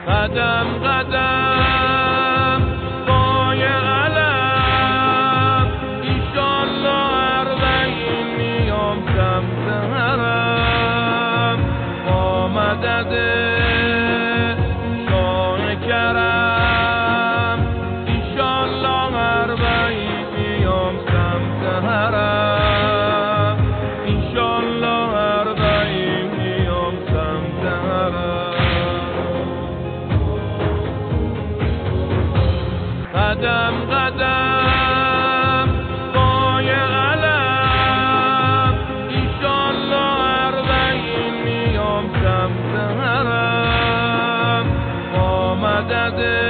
قدم قدم پای علم ایشالله اربعین میام سمت حرم با مدد شاه کرم ایشالله اربعین میام سمت حرم ایشالله اربعین میام سمت حرم قدم قدم پای علم ایشالله اربعین میام سمت حرم با مدد